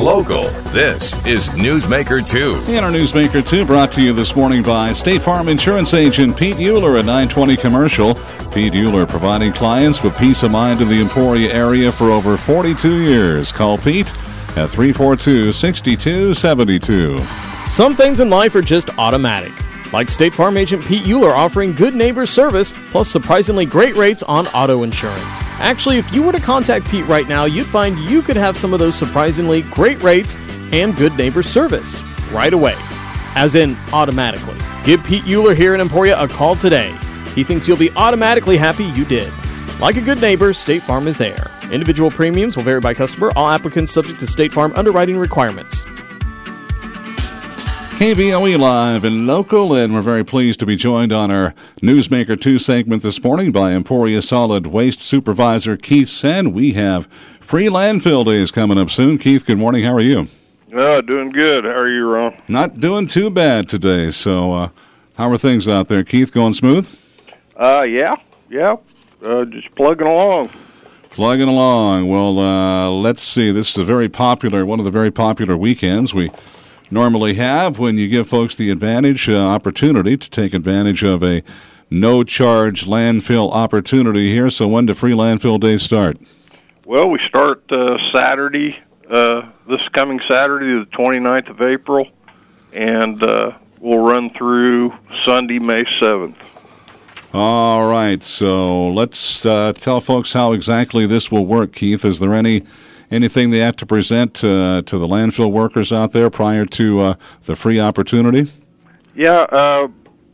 local. This is Newsmaker 2. And our Newsmaker 2 brought to you this morning by State Farm Insurance Agent Pete Euler at 920 Commercial. Pete Euler providing clients with peace of mind in the Emporia area for over 42 years. Call Pete at 342-6272. Some things in life are just automatic. Like State Farm Agent Pete Euler offering good neighbor service plus surprisingly great rates on auto insurance. Actually, if you were to contact Pete right now, you'd find you could have some of those surprisingly great rates and good neighbor service right away. As in, automatically. Give Pete Euler here in Emporia a call today. He thinks you'll be automatically happy you did. Like a good neighbor, State Farm is there. Individual premiums will vary by customer. All applicants subject to State Farm underwriting requirements. KBOE Live and Local, and we're very pleased to be joined on our Newsmaker 2 segment this morning by Emporia Solid Waste Supervisor Keith Senn. We have free landfill days coming up soon. Keith, good morning. How are you? Doing good. How are you, Ron? Not doing too bad today. So how are things out there, Keith? Going smooth? Yeah. Just plugging along. Plugging along. Well, let's see. This is one of the very popular weekends we normally have when you give folks the opportunity to take advantage of a no-charge landfill opportunity here. So when do free landfill days start? Well, we start Saturday, this coming Saturday, the 29th of April, and we'll run through Sunday, May 7th. All right, so let's tell folks how exactly this will work, Keith. Is there anything they have to present to the landfill workers out there prior to the free opportunity? Yeah,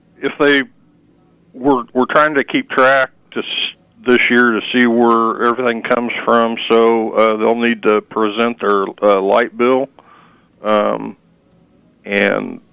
we're trying to keep track this year to see where everything comes from, so they'll need to present their light bill, and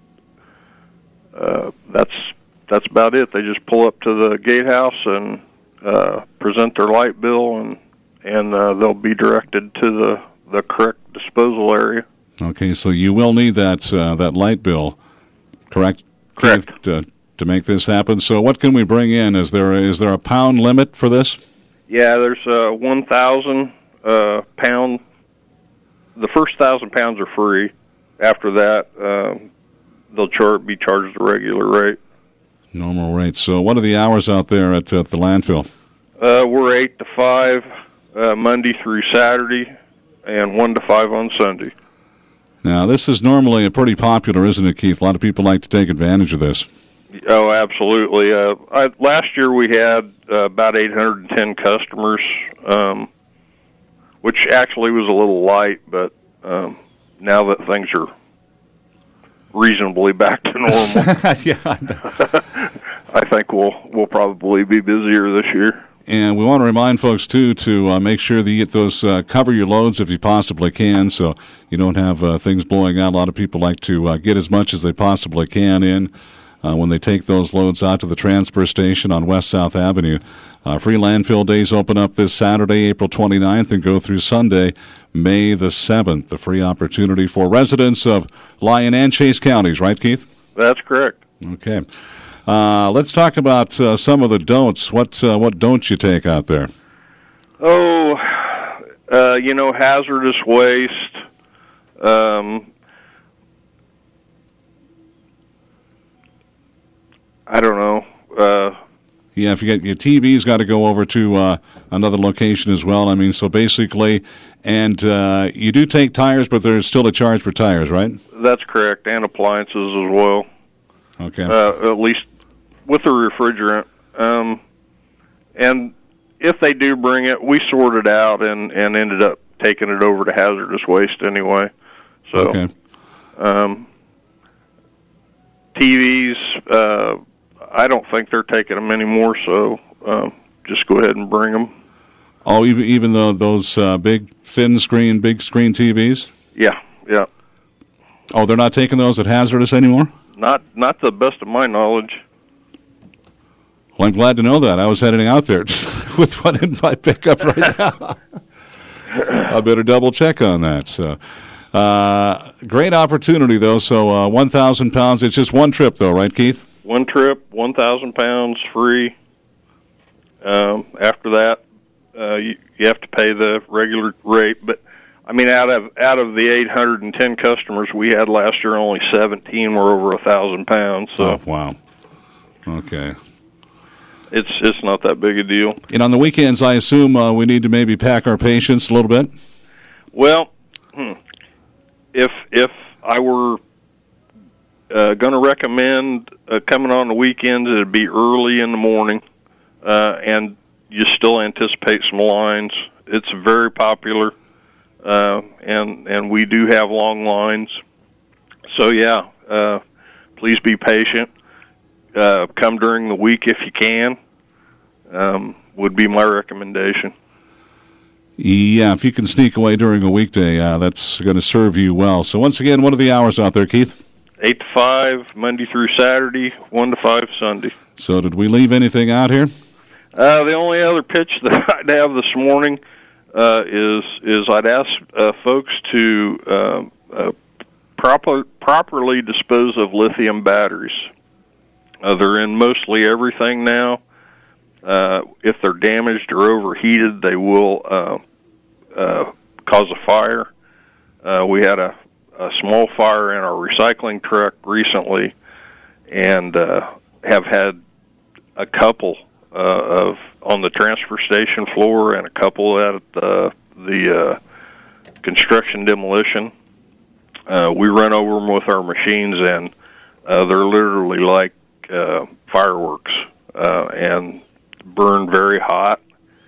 that's about it. They just pull up to the gatehouse and present their light bill, and they'll be directed to the correct disposal area. Okay, so you will need that light bill, correct? Correct. To make this happen. So what can we bring in? Is there a pound limit for this? Yeah, there's 1,000 pound. The first 1,000 pounds are free. After that, they'll be charged the regular rate. Normal rate. So what are the hours out there at the landfill? We're 8 to 5 Monday through Saturday, and 1 to 5 on Sunday. Now, this is normally pretty popular, isn't it, Keith? A lot of people like to take advantage of this. Oh, absolutely. Last year we had about 810 customers, which actually was a little light, but now that things are reasonably back to normal, yeah, I think we'll probably be busier this year. And we want to remind folks, too, to make sure that you get those, cover your loads if you possibly can, so you don't have things blowing out. A lot of people like to get as much as they possibly can in when they take those loads out to the transfer station on West-South Avenue. Free landfill days open up this Saturday, April 29th, and go through Sunday, May the 7th. The free opportunity for residents of Lyon and Chase counties, right, Keith? That's correct. Okay. Let's talk about some of the don'ts. What don't you take out there? Oh, hazardous waste. I don't know. Yeah, if you get your TV's got to go over to another location as well. I mean, so basically, and you do take tires, but there's still a charge for tires, right? That's correct, and appliances as well. Okay. At least with the refrigerant. And if they do bring it, we sort it out and ended up taking it over to hazardous waste anyway. So, okay. TVs, I don't think they're taking them anymore, so just go ahead and bring them. Oh, even though those big screen TVs? Yeah. Oh, they're not taking those at hazardous anymore? Not to the best of my knowledge. Well, I'm glad to know that. I was heading out there with one in my pickup right now. I better double check on that. So, great opportunity, though. So 1,000 pounds. It's just one trip, though, right, Keith? One trip, 1,000 pounds free. After that, you have to pay the regular rate. But I mean, out of the 810 customers we had last year, only 17 were over 1,000 pounds. So, oh, wow. Okay. It's not that big a deal. And on the weekends, I assume we need to maybe pack our patience a little bit? Well, if I were going to recommend coming on the weekends, it'd be early in the morning, and you still anticipate some lines. It's very popular, and we do have long lines. So, yeah, please be patient. Come during the week if you can, would be my recommendation. Yeah, if you can sneak away during a weekday, that's going to serve you well. So once again, what are the hours out there, Keith? 8 to 5, Monday through Saturday, 1 to 5 Sunday. So did we leave anything out here? The only other pitch that I'd have this morning is I'd ask folks to properly dispose of lithium batteries. They're in mostly everything now. If they're damaged or overheated, they will cause a fire. We had a small fire in our recycling truck recently, and have had a couple on the transfer station floor and a couple at the construction demolition. We run over them with our machines, and they're literally like fireworks, and burn very hot.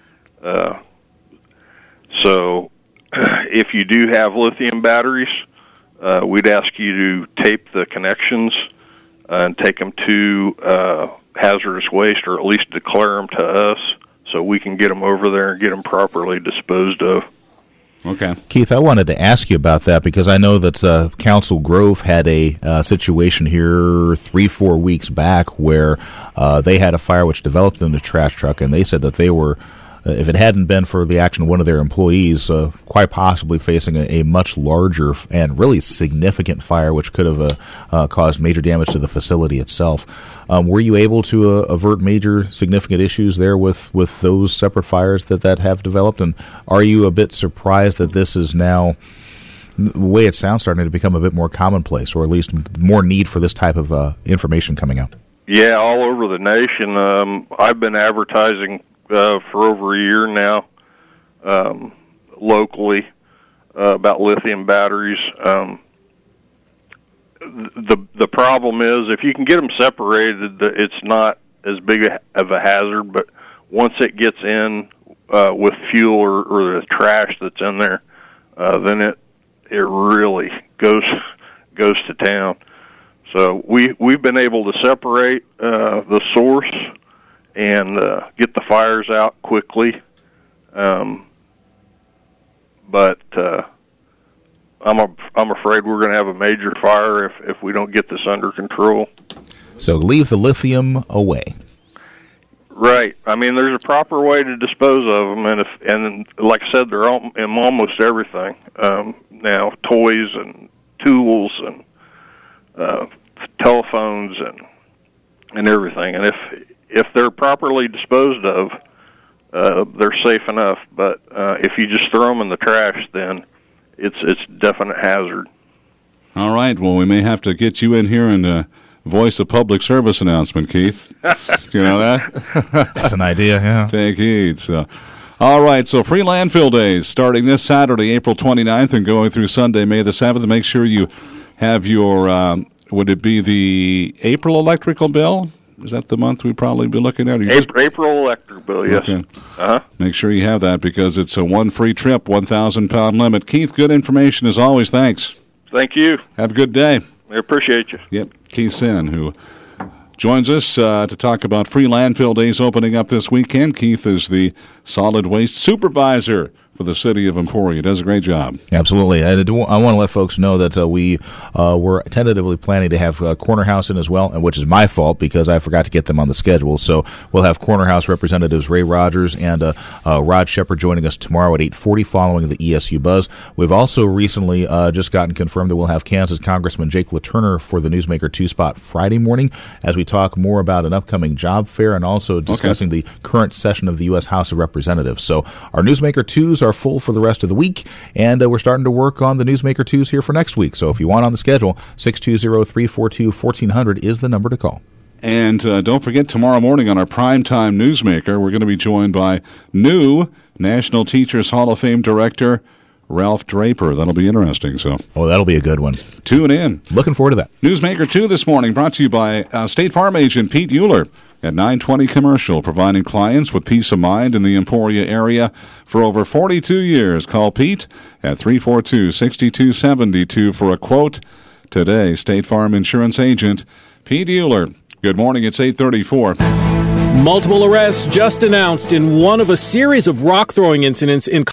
So if you do have lithium batteries, we'd ask you to tape the connections and take them to hazardous waste, or at least declare them to us so we can get them over there and get them properly disposed of. Okay. Keith, I wanted to ask you about that because I know that Council Grove had a situation here 3-4 weeks back where they had a fire which developed in the trash truck, and they said that they were, if it hadn't been for the action of one of their employees, quite possibly facing a much larger and really significant fire which could have caused major damage to the facility itself. Were you able to avert major significant issues there with those separate fires that have developed? And are you a bit surprised that this is now, the way it sounds, starting to become a bit more commonplace, or at least more need for this type of information coming out? Yeah, all over the nation. I've been advertising for over a year now, locally, about lithium batteries. The problem is, if you can get them separated, it's not as big of a hazard, but once it gets in with fuel or the trash that's in there, then it really goes to town. So we've been able to separate the source and get the fires out quickly, but I'm afraid we're going to have a major fire if we don't get this under control. So leave the lithium away. Right. I mean, there's a proper way to dispose of them, and like I said, they're in almost everything now: toys and tools and telephones and everything. And if they're properly disposed of, they're safe enough. But if you just throw them in the trash, then it's definite hazard. All right. Well, we may have to get you in here and voice a public service announcement, Keith. You know that? That's an idea, yeah. Take heed. So, all right. So free landfill days starting this Saturday, April 29th, and going through Sunday, May the 7th. Make sure you have your, would it be the April electrical bill? Is that the month we'd probably be looking at? April electric bill, yes. Okay. Make sure you have that because it's a one free trip, 1,000-pound limit. Keith, good information as always. Thanks. Thank you. Have a good day. I appreciate you. Yep, Keith Sin, who joins us to talk about free landfill days opening up this weekend. Keith is the solid waste supervisor for the city of Emporia. Does a great job. Absolutely. I want to let folks know that we were tentatively planning to have Corner House in as well, which is my fault because I forgot to get them on the schedule. So we'll have Corner House representatives Ray Rogers and Rod Shepard joining us tomorrow at 8:40 following the ESU Buzz. We've also recently just gotten confirmed that we'll have Kansas Congressman Jake LaTurner for the Newsmaker 2 spot Friday morning as we talk more about an upcoming job fair and also discussing the current session of the U.S. House of Representatives. So our Newsmaker 2s are are full for the rest of the week, and we're starting to work on the Newsmaker 2s here for next week. So if you want on the schedule, 620-342-1400 is the number to call. And don't forget, tomorrow morning on our Primetime Newsmaker, we're going to be joined by new National Teachers Hall of Fame Director Ralph Draper. That'll be interesting. So, that'll be a good one. Tune in. Looking forward to that. Newsmaker 2 this morning, brought to you by State Farm agent Pete Euler at 920 Commercial, providing clients with peace of mind in the Emporia area for over 42 years. Call Pete at 342-6272 for a quote today. State Farm Insurance agent Pete Euler. Good morning. It's 8:34. Multiple arrests just announced in one of a series of rock-throwing incidents in